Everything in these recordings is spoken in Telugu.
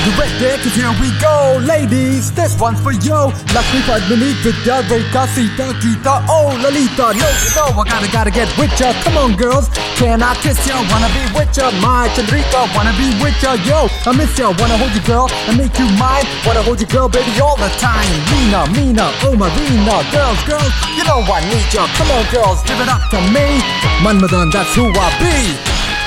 You ready? Cause here we go, ladies. This one's for you. Lakshmi Padmini Vidya Rekha Sita Geeta. Oh Lalita, no, I gotta get with ya. Come on girls, can I kiss ya? Wanna be with ya, my Chandrika. Wanna be with ya, yo, I miss ya. Wanna hold you girl and make you mine. Wanna hold you girl baby all the time. Meena, oh Marina. Girls, you know I need ya. Come on girls, give it up to me. Manmadan, that's who I be.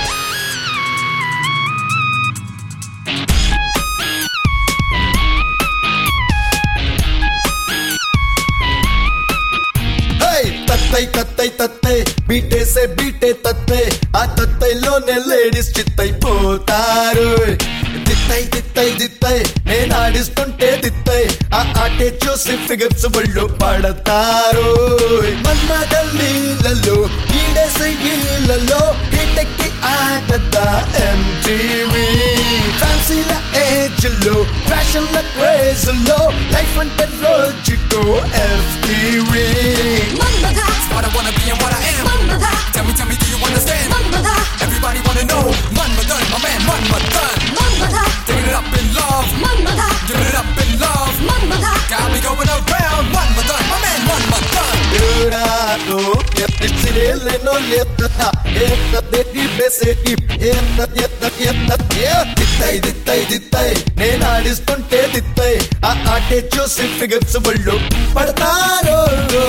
తత్తై బీటేసే బీటే తత్తై ఆ తత్తైలోనే లేడీస్ చిత్తైపోతారు దిత్తై నేను ఆడిస్తుంటే దిత్తై ఆ ఆటే చూసి ఫిగర్స్ ఒళ్ళు పడతారు మన్మగల్లీలలో ఈడేసే ఈలలో హిటెక్కి ఆటదా MTV ఫ్యాన్సీల ఏజ్ లో ఫ్యాషన్ ల క్రేజ్ లో లైఫ్ అంటే రోజుకో FTV What I wanna be and what I am. Manmada. Tell me, do you understand? Manmada. Everybody wanna know. Manmadan, my man, Manmadan. Manmada. Taking it up in love. Manmada. Giving it up in love. Manmada. Got me going around. Manmadan, my man, Manmadan. Durado, no leta, దిత్తై నేను ఆడిస్తుంటే దిత్తై ఆ ఆటే చూసి ఫిగర్స్ ఒళ్ళు పడతారు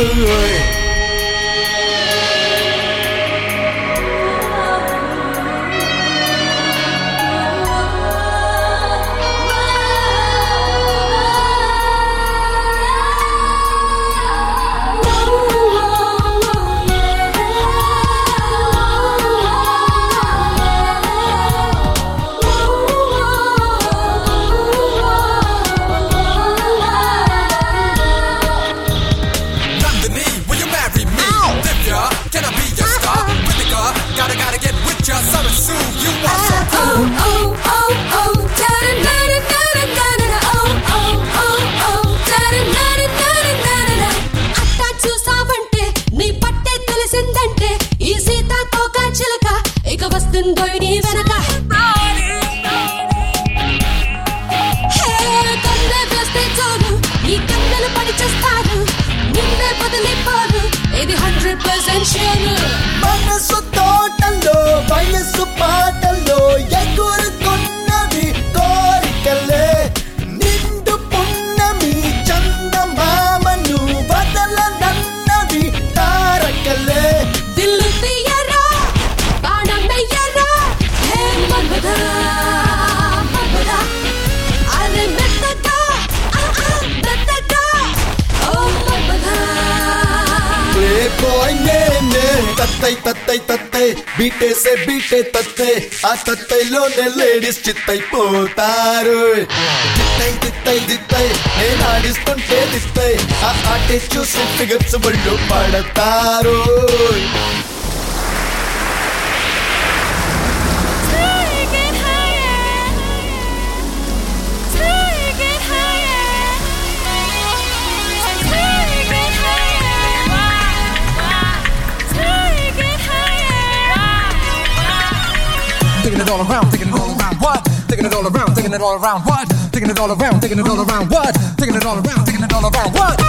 Gotta get with ya, so soon you are so cool. Oh, da-da-da-da-da-da-da-da. Oh, da-da-da-da-da-da-da. అట్టా చూసావంటే నీ పట్టే తెలిసిందంటే ఈ సీతాకోక చిలక ఇక వస్తుందో నీ వెనక కన్నే వేస్తే చాలు ఈ కన్నెలు పడి చేస్తారు నిన్నే వదిలిపోరు ఇది 100% షూర్ మనసు తోటల్లో వయస్సు పాటల్లో ఎగురుతున్నవి కోరికలే నిండు పున్నమి చందమామను వదలనన్నవి తారకలే దిల్లు తీయరా బాణం వెయ్యరా హే మన్మదా అరే మెత్తగా ఓ మన్మదా Boy, తత్తై బీటేసే బీటే తత్తై ఆ తత్తైలోనే లేడీస్ చిత్తైపోతారు దిత్తై నేను ఆడిస్తుంటే దిత్తై ఆ ఆటే చూసి ఫిగర్స్ ఒళ్ళు పడతారు Taking it all around, what? Taking it all around, what? Taking it all around, what? Taking it all around, what?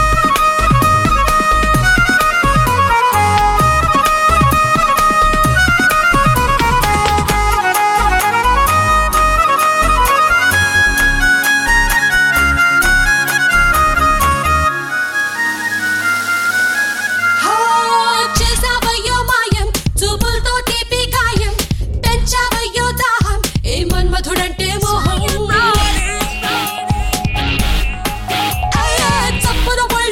మధుడంటే మోహం చప్పున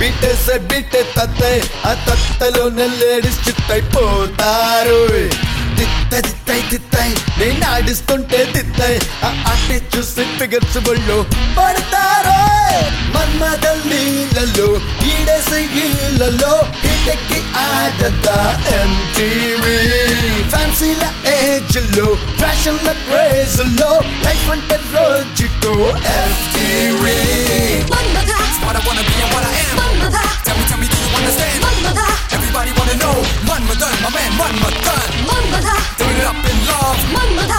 బిట్టేసే బిట్టే తత్తే ఆ తత్తలోనే లేడీస్ చిత్తైపోతారు తిత్తై నేను ఆడిస్తుంటే తిత్తై ఆ ఆటే చూసి ఫిగర్స్ బళ్ళు పడతారు మన్మద లీలలో ఈడేసే ఈలలో హిటెక్కి ఆడతా MTV ఫ్యాన్సీల ఏజ్ లో ఫ్యాషన్ ల క్రేజ్ లో లైఫ్ అంటే రోజుతో FTV That's what I wanna be and what I am. Tell me, do you understand? Everybody wanna know. Manmadan, my man, Manmadan. Doing it up in love.